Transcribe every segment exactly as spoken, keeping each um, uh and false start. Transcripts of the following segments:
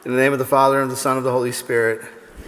In the name of the Father, and of the Son, and of the Holy Spirit.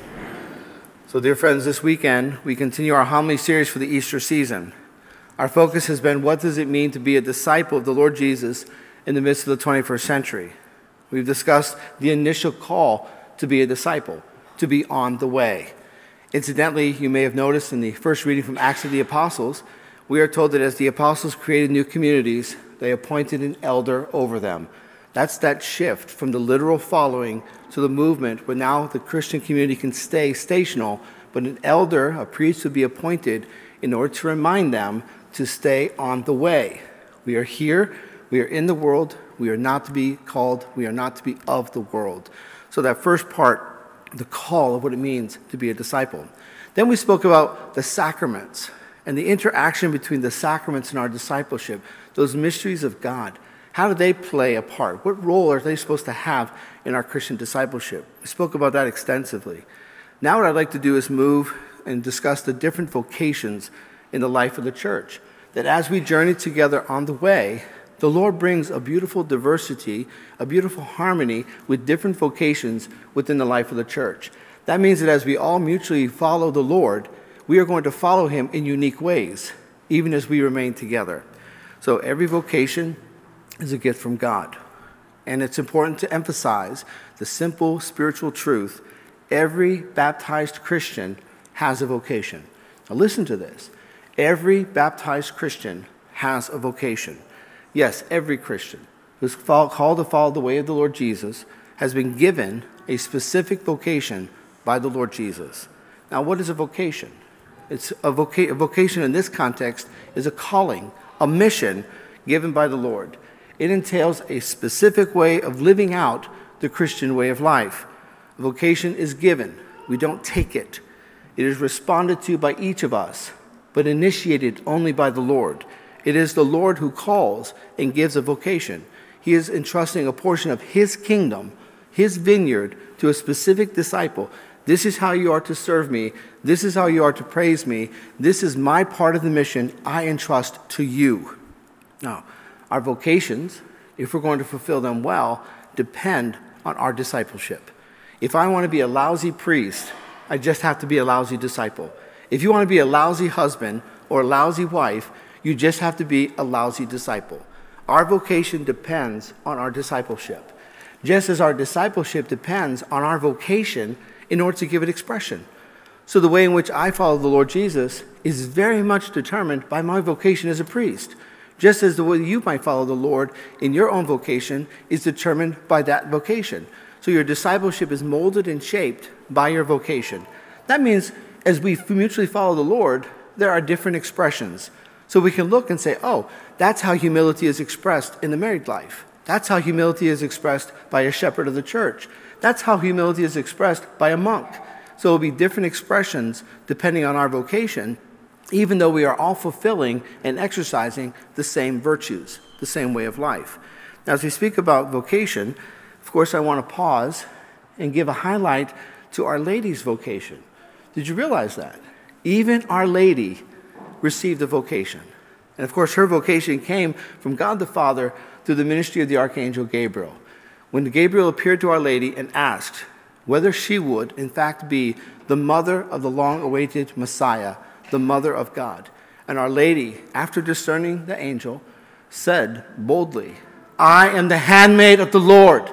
So, dear friends, this weekend we continue our homily series for the Easter season. Our focus has been, what does it mean to be a disciple of the Lord Jesus in the midst of the twenty-first century? We've discussed the initial call to be a disciple, to be on the way. Incidentally, you may have noticed in the first reading from Acts of the Apostles, we are told that as the apostles created new communities, they appointed an elder over them. That's that shift from the literal following to the movement where now the Christian community can stay stational, but an elder, a priest, would be appointed in order to remind them to stay on the way. We are here, we are in the world, we are not to be called, we are not to be of the world. So that first part, the call of what it means to be a disciple. Then we spoke about the sacraments and the interaction between the sacraments and our discipleship, those mysteries of God. How do they play a part? What role are they supposed to have in our Christian discipleship? We spoke about that extensively. Now what I'd like to do is move and discuss the different vocations in the life of the church. That as we journey together on the way, the Lord brings a beautiful diversity, a beautiful harmony with different vocations within the life of the church. That means that as we all mutually follow the Lord, we are going to follow him in unique ways, even as we remain together. So every vocation is a gift from God. And it's important to emphasize the simple spiritual truth. Every baptized Christian has a vocation. Now listen to this. Every baptized Christian has a vocation. Yes, every Christian who's called to follow the way of the Lord Jesus has been given a specific vocation by the Lord Jesus. Now, what is a vocation? It's a, voca- a vocation in this context is a calling, a mission given by the Lord. It entails a specific way of living out the Christian way of life. A vocation is given. We don't take it. It is responded to by each of us, but initiated only by the Lord. It is the Lord who calls and gives a vocation. He is entrusting a portion of his kingdom, his vineyard, to a specific disciple. This is how you are to serve me. This is how you are to praise me. This is my part of the mission I entrust to you. Now, our vocations, if we're going to fulfill them well, depend on our discipleship. If I want to be a lousy priest, I just have to be a lousy disciple. If you want to be a lousy husband or a lousy wife, you just have to be a lousy disciple. Our vocation depends on our discipleship, just as our discipleship depends on our vocation in order to give it expression. So the way in which I follow the Lord Jesus is very much determined by my vocation as a priest, just as the way you might follow the Lord in your own vocation is determined by that vocation. So your discipleship is molded and shaped by your vocation. That means as we mutually follow the Lord, there are different expressions. So we can look and say, oh, that's how humility is expressed in the married life. That's how humility is expressed by a shepherd of the church. That's how humility is expressed by a monk. So it will be different expressions depending on our vocation, even though we are all fulfilling and exercising the same virtues, the same way of life. Now, as we speak about vocation, of course, I want to pause and give a highlight to Our Lady's vocation. Did you realize that? Even Our Lady received a vocation. And of course, her vocation came from God the Father through the ministry of the Archangel Gabriel. When Gabriel appeared to Our Lady and asked whether she would, in fact, be the mother of the long-awaited Messiah, the mother of God. And Our Lady, after discerning the angel, said boldly, I am the handmaid of the Lord.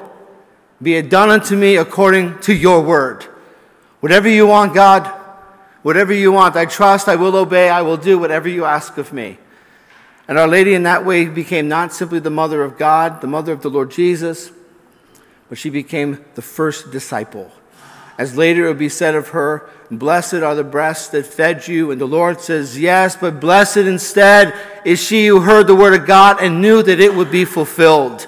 Be it done unto me according to your word. Whatever you want, God, whatever you want, I trust, I will obey, I will do whatever you ask of me. And Our Lady in that way became not simply the mother of God, the mother of the Lord Jesus, but she became the first disciple. As later it will be said of her, blessed are the breasts that fed you. And the Lord says, yes, but blessed instead is she who heard the word of God and knew that it would be fulfilled.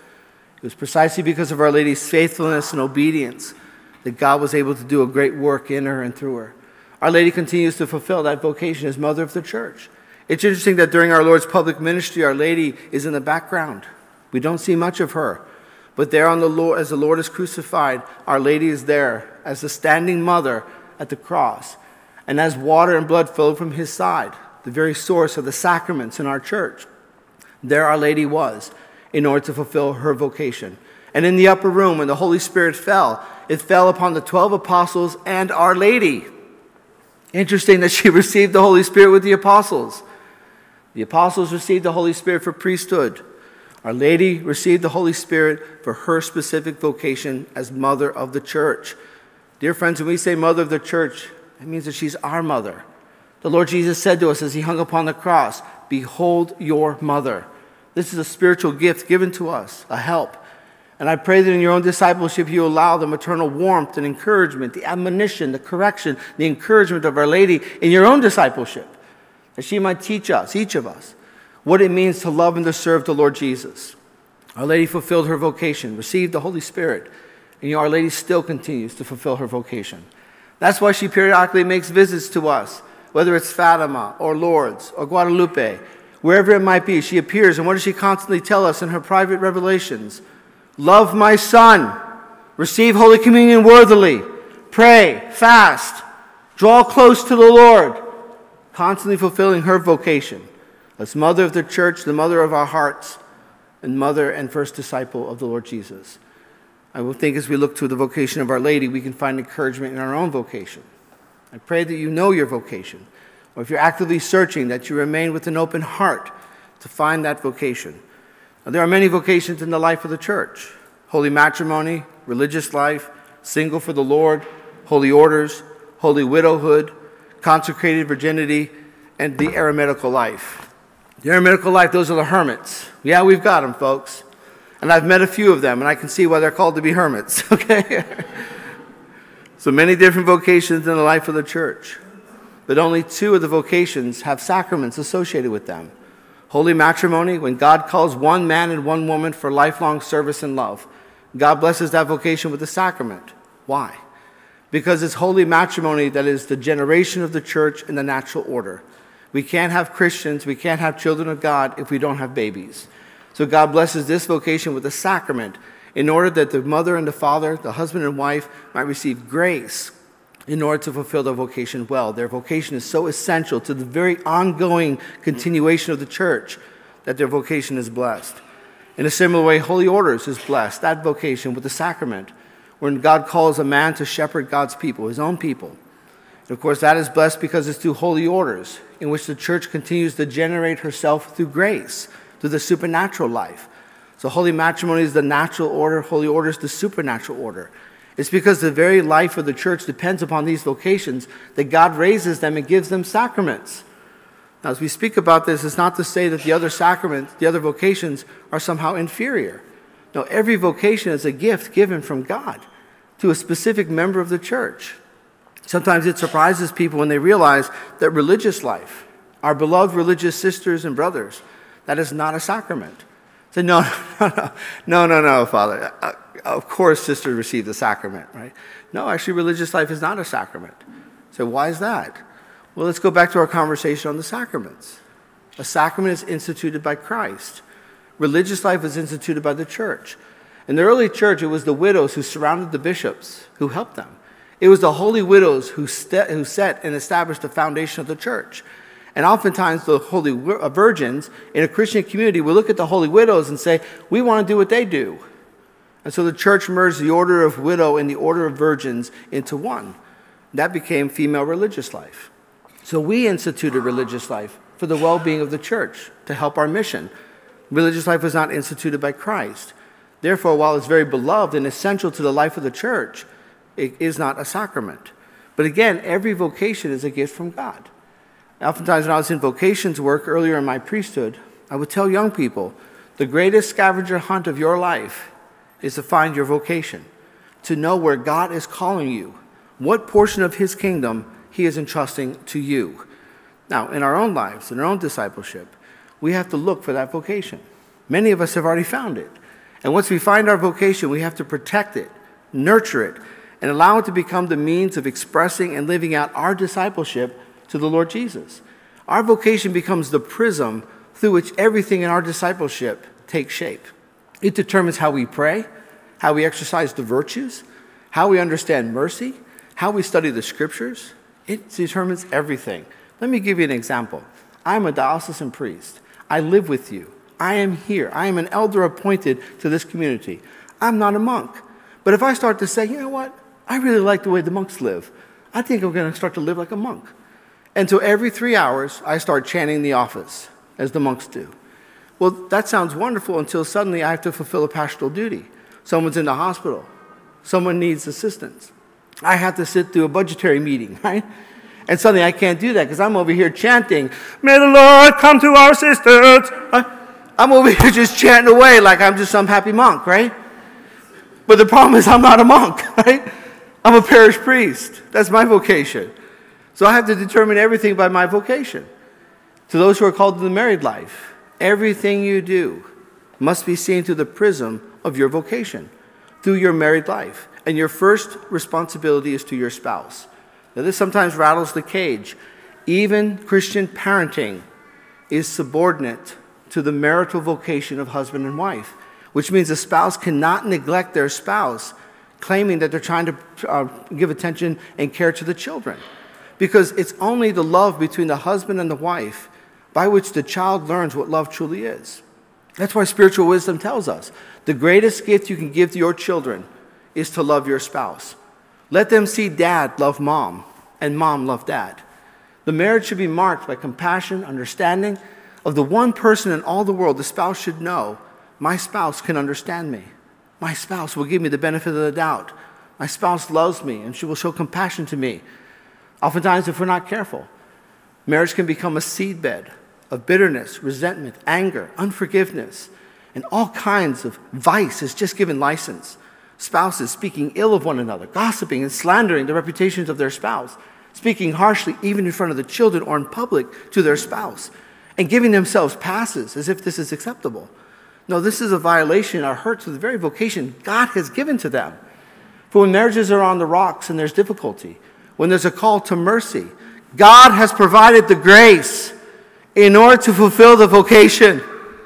It was precisely because of Our Lady's faithfulness and obedience that God was able to do a great work in her and through her. Our Lady continues to fulfill that vocation as mother of the church. It's interesting that during our Lord's public ministry, Our Lady is in the background. We don't see much of her. But there on the Lord, as the Lord is crucified, Our Lady is there as the standing mother at the cross. And as water and blood flowed from his side, the very source of the sacraments in our church, there Our Lady was in order to fulfill her vocation. And in the upper room, when the Holy Spirit fell, it fell upon the twelve apostles and Our Lady. Interesting that she received the Holy Spirit with the apostles. The apostles received the Holy Spirit for priesthood. Our Lady received the Holy Spirit for her specific vocation as mother of the church. Dear friends, when we say mother of the church, it means that she's our mother. The Lord Jesus said to us as he hung upon the cross, "Behold your mother." This is a spiritual gift given to us, a help. And I pray that in your own discipleship, you allow the maternal warmth and encouragement, the admonition, the correction, the encouragement of Our Lady in your own discipleship, that she might teach us, each of us, what it means to love and to serve the Lord Jesus. Our Lady fulfilled her vocation, received the Holy Spirit, and you know, Our Lady still continues to fulfill her vocation. That's why she periodically makes visits to us, whether it's Fatima or Lourdes or Guadalupe, wherever it might be. She appears, and what does she constantly tell us in her private revelations? Love my son, receive Holy Communion worthily, pray, fast, draw close to the Lord, constantly fulfilling her vocation as mother of the church, the mother of our hearts, and mother and first disciple of the Lord Jesus. I will think as we look to the vocation of Our Lady, we can find encouragement in our own vocation. I pray that you know your vocation, or if you're actively searching, that you remain with an open heart to find that vocation. Now, there are many vocations in the life of the church: holy matrimony, religious life, single for the Lord, holy orders, holy widowhood, consecrated virginity, and the eremitical life. The eremitical life, those are the hermits. Yeah, we've got them, folks. And I've met a few of them, and I can see why they're called to be hermits, okay? So many different vocations in the life of the church. But only two of the vocations have sacraments associated with them. Holy matrimony, when God calls one man and one woman for lifelong service and love. God blesses that vocation with the sacrament. Why? Because it's holy matrimony that is the generation of the church in the natural order. We can't have Christians, we can't have children of God if we don't have babies. So God blesses this vocation with a sacrament in order that the mother and the father, the husband and wife, might receive grace in order to fulfill their vocation well. Their vocation is so essential to the very ongoing continuation of the church that their vocation is blessed. In a similar way, holy orders is blessed, that vocation with the sacrament, when God calls a man to shepherd God's people, his own people. And of course, that is blessed because it's through holy orders in which the church continues to generate herself through grace, through the supernatural life. So holy matrimony is the natural order, holy order is the supernatural order. It's because the very life of the church depends upon these vocations that God raises them and gives them sacraments. Now, as we speak about this, it's not to say that the other sacraments, the other vocations, are somehow inferior. No, every vocation is a gift given from God to a specific member of the church. Sometimes it surprises people when they realize that religious life, our beloved religious sisters and brothers, that is not a sacrament. Say, no, no, no, no, no, no, Father. Uh, of course, sisters receive the sacrament, right? No, actually, religious life is not a sacrament. So why is that? Well, let's go back to our conversation on the sacraments. A sacrament is instituted by Christ. Religious life was instituted by the church. In the early church, it was the widows who surrounded the bishops who helped them. It was the holy widows who, st- who set and established the foundation of the church. And oftentimes the holy virgins in a Christian community will look at the holy widows and say, we want to do what they do. And so the church merged the order of widow and the order of virgins into one. That became female religious life. So we instituted religious life for the well-being of the church, to help our mission. Religious life was not instituted by Christ. Therefore, while it's very beloved and essential to the life of the church, it is not a sacrament. But again, every vocation is a gift from God. Oftentimes when I was in vocations work earlier in my priesthood, I would tell young people, the greatest scavenger hunt of your life is to find your vocation, to know where God is calling you, what portion of his kingdom he is entrusting to you. Now, in our own lives, in our own discipleship, we have to look for that vocation. Many of us have already found it. And once we find our vocation, we have to protect it, nurture it, and allow it to become the means of expressing and living out our discipleship to the Lord Jesus. Our vocation becomes the prism through which everything in our discipleship takes shape. It determines how we pray, how we exercise the virtues, how we understand mercy, how we study the scriptures. It determines everything. Let me give you an example. I'm a diocesan priest. I live with you. I am here. I am an elder appointed to this community. I'm not a monk. But if I start to say, you know what, I really like the way the monks live, I think I'm going to start to live like a monk. And so every three hours, I start chanting the office, as the monks do. Well, that sounds wonderful until suddenly I have to fulfill a pastoral duty. Someone's in the hospital. Someone needs assistance. I have to sit through a budgetary meeting, right? And suddenly I can't do that because I'm over here chanting, "May the Lord come to our assistance." I'm over here just chanting away like I'm just some happy monk, right? But the problem is I'm not a monk, right? I'm a parish priest. That's my vocation. So I have to determine everything by my vocation. To those who are called to the married life, everything you do must be seen through the prism of your vocation, through your married life. And your first responsibility is to your spouse. Now, this sometimes rattles the cage. Even Christian parenting is subordinate to the marital vocation of husband and wife, which means a spouse cannot neglect their spouse, claiming that they're trying to uh, give attention and care to the children. Because it's only the love between the husband and the wife by which the child learns what love truly is. That's why spiritual wisdom tells us the greatest gift you can give to your children is to love your spouse. Let them see dad love mom and mom love dad. The marriage should be marked by compassion, understanding of the one person in all the world. The spouse should know, my spouse can understand me. My spouse will give me the benefit of the doubt. My spouse loves me and she will show compassion to me. Oftentimes, if we're not careful, marriage can become a seedbed of bitterness, resentment, anger, unforgiveness, and all kinds of vice is just given license. Spouses speaking ill of one another, gossiping and slandering the reputations of their spouse, speaking harshly even in front of the children or in public to their spouse, and giving themselves passes as if this is acceptable. No, this is a violation or hurt to the very vocation God has given to them. For when marriages are on the rocks and there's difficulty, when there's a call to mercy, God has provided the grace in order to fulfill the vocation.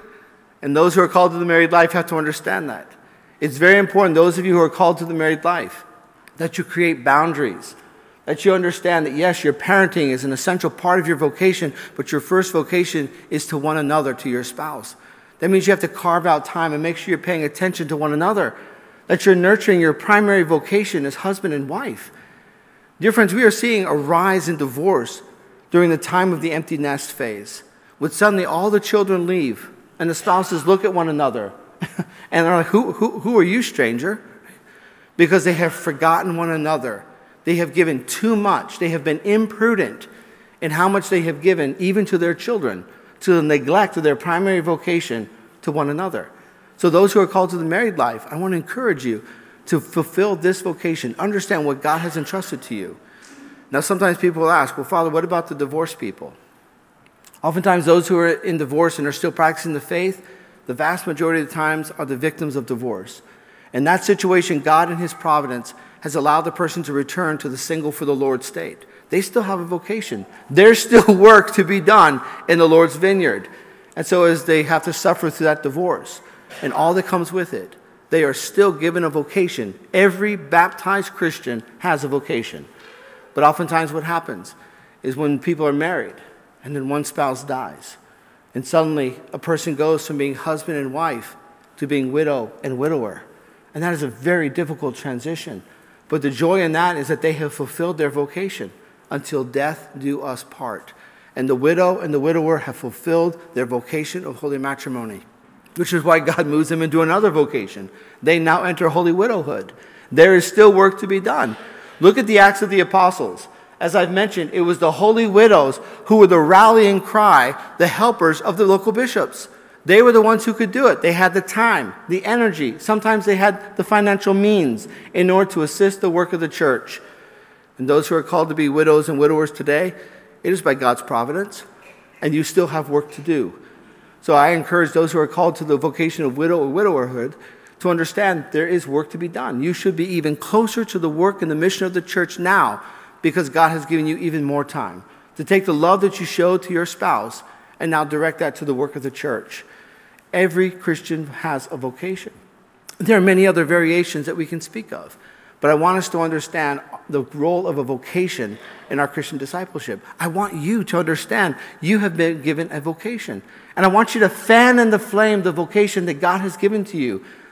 And those who are called to the married life have to understand that. It's very important, those of you who are called to the married life, that you create boundaries, that you understand that, yes, your parenting is an essential part of your vocation, but your first vocation is to one another, to your spouse. That means you have to carve out time and make sure you're paying attention to one another, that you're nurturing your primary vocation as husband and wife. Dear friends, we are seeing a rise in divorce during the time of the empty nest phase, when suddenly all the children leave and the spouses look at one another and they're like, who, who, who are you, stranger? Because they have forgotten one another. They have given too much. They have been imprudent in how much they have given, even to their children, to the neglect of their primary vocation to one another. So those who are called to the married life, I want to encourage you to fulfill this vocation. Understand what God has entrusted to you. Now, sometimes people will ask, well, Father, what about the divorced people? Oftentimes, those who are in divorce and are still practicing the faith, the vast majority of the times are the victims of divorce. In that situation, God in His providence has allowed the person to return to the single for the Lord state. They still have a vocation. There's still work to be done in the Lord's vineyard. And so as they have to suffer through that divorce and all that comes with it, they are still given a vocation. Every baptized Christian has a vocation. But oftentimes what happens is when people are married and then one spouse dies, and suddenly a person goes from being husband and wife to being widow and widower. And that is a very difficult transition. But the joy in that is that they have fulfilled their vocation until death do us part. And the widow and the widower have fulfilled their vocation of holy matrimony, which is why God moves them into another vocation. They now enter holy widowhood. There is still work to be done. Look at the Acts of the Apostles. As I've mentioned, it was the holy widows who were the rallying cry, the helpers of the local bishops. They were the ones who could do it. They had the time, the energy. Sometimes they had the financial means in order to assist the work of the church. And those who are called to be widows and widowers today, it is by God's providence, and you still have work to do. So I encourage those who are called to the vocation of widow or widowerhood to understand there is work to be done. You should be even closer to the work and the mission of the church now, because God has given you even more time to take the love that you showed to your spouse and now direct that to the work of the church. Every Christian has a vocation. There are many other variations that we can speak of, but I want us to understand the role of a vocation in our Christian discipleship. I want you to understand you have been given a vocation, and I want you to fan in the flame the vocation that God has given to you,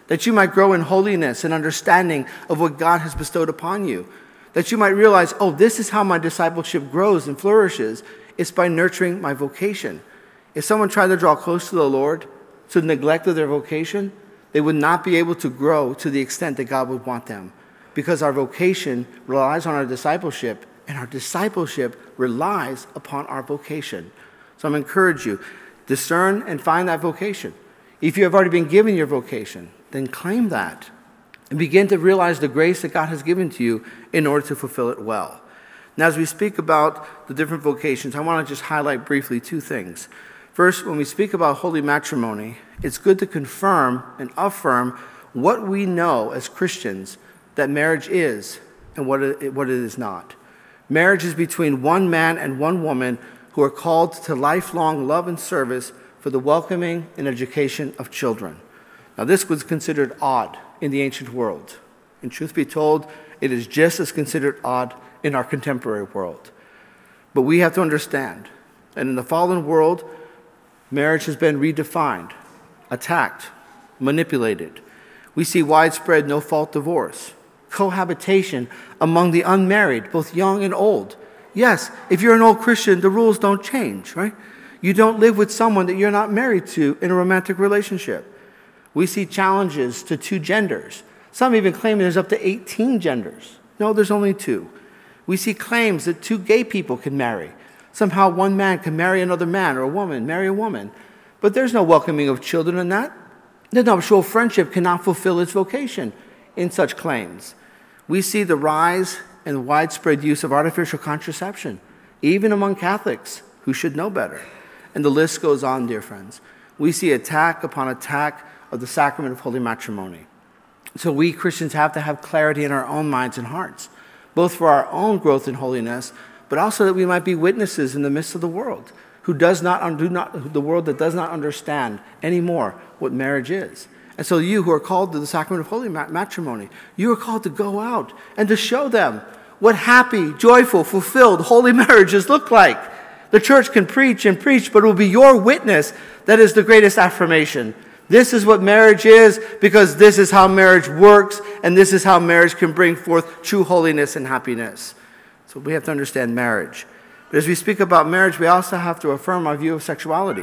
that you might grow in holiness and understanding of what God has bestowed upon you, that you might realize, oh, this is how my discipleship grows and flourishes. It's by nurturing my vocation. If someone tried to draw close to the Lord to the neglect of their vocation, they would not be able to grow to the extent that God would want them, because our vocation relies on our discipleship, and our discipleship relies upon our vocation. So I'm encourage you, discern and find that vocation. If you have already been given your vocation, then claim that and begin to realize the grace that God has given to you in order to fulfill it well. Now, as we speak about the different vocations, I want to just highlight briefly two things. First, when we speak about holy matrimony, it's good to confirm and affirm what we know as Christians that marriage is and what it, what it is not. Marriage is between one man and one woman who are called to lifelong love and service for the welcoming and education of children. Now, this was considered odd in the ancient world. And truth be told, it is just as considered odd in our contemporary world. But we have to understand that in the fallen world, marriage has been redefined, attacked, manipulated. We see widespread no-fault divorce, cohabitation among the unmarried, both young and old. Yes, if you're an old Christian, the rules don't change, right? You don't live with someone that you're not married to in a romantic relationship. We see challenges to two genders. Some even claim there's up to eighteen genders. No, there's only two. We see claims that two gay people can marry. Somehow one man can marry another man, or a woman marry a woman. But there's no welcoming of children in that. The nuptial friendship cannot fulfill its vocation in such claims. We see the rise and widespread use of artificial contraception, even among Catholics who should know better. And the list goes on, dear friends. We see attack upon attack of the sacrament of holy matrimony. So we Christians have to have clarity in our own minds and hearts, both for our own growth in holiness, but also that we might be witnesses in the midst of the world, who does not, do not the world that does not understand anymore what marriage is. And so you who are called to the sacrament of holy matrimony, you are called to go out and to show them what happy, joyful, fulfilled, holy marriages look like. The church can preach and preach, but it will be your witness that is the greatest affirmation. This is what marriage is, because this is how marriage works, and this is how marriage can bring forth true holiness and happiness. So we have to understand marriage. But as we speak about marriage, we also have to affirm our view of sexuality.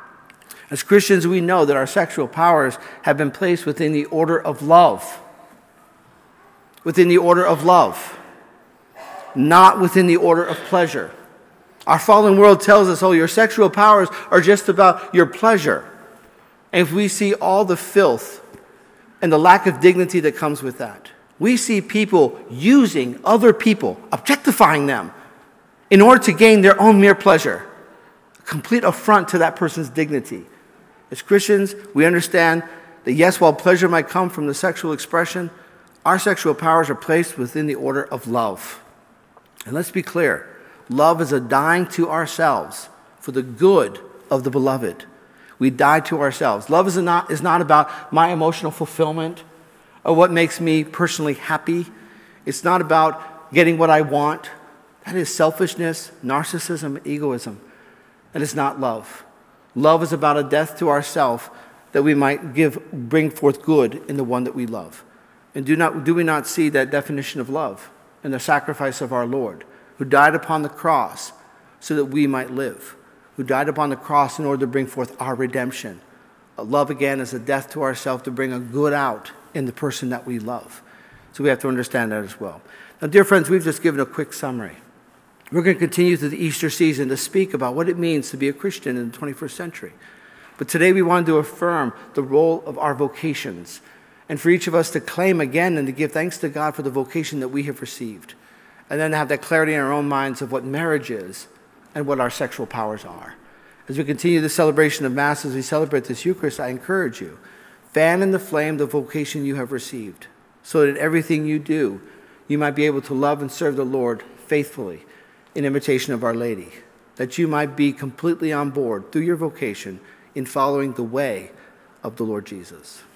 As Christians, we know that our sexual powers have been placed within the order of love. Within the order of love. Not within the order of pleasure. Our fallen world tells us, oh, your sexual powers are just about your pleasure. And if we see all the filth and the lack of dignity that comes with that, we see people using other people, objectifying them, in order to gain their own mere pleasure. A complete affront to that person's dignity. As Christians, we understand that yes, while pleasure might come from the sexual expression, our sexual powers are placed within the order of love. And let's be clear, love is a dying to ourselves for the good of the beloved. We die to ourselves. Love is not, is not about my emotional fulfillment or what makes me personally happy. It's not about getting what I want. That is selfishness, narcissism, egoism. That is not love. Love is about a death to ourself that we might give, bring forth good in the one that we love. And do not, do we not see that definition of love in the sacrifice of our Lord, who died upon the cross so that we might live, who died upon the cross in order to bring forth our redemption. A love, again, is a death to ourselves to bring a good out in the person that we love. So we have to understand that as well. Now, dear friends, we've just given a quick summary. We're going to continue through the Easter season to speak about what it means to be a Christian in the twenty-first century. But today we wanted to affirm the role of our vocations, and for each of us to claim again and to give thanks to God for the vocation that we have received, and then to have that clarity in our own minds of what marriage is and what our sexual powers are. As we continue the celebration of Mass, as we celebrate this Eucharist, I encourage you, fan in the flame the vocation you have received, so that in everything you do, you might be able to love and serve the Lord faithfully in imitation of Our Lady, that you might be completely on board through your vocation in following the way of the Lord Jesus.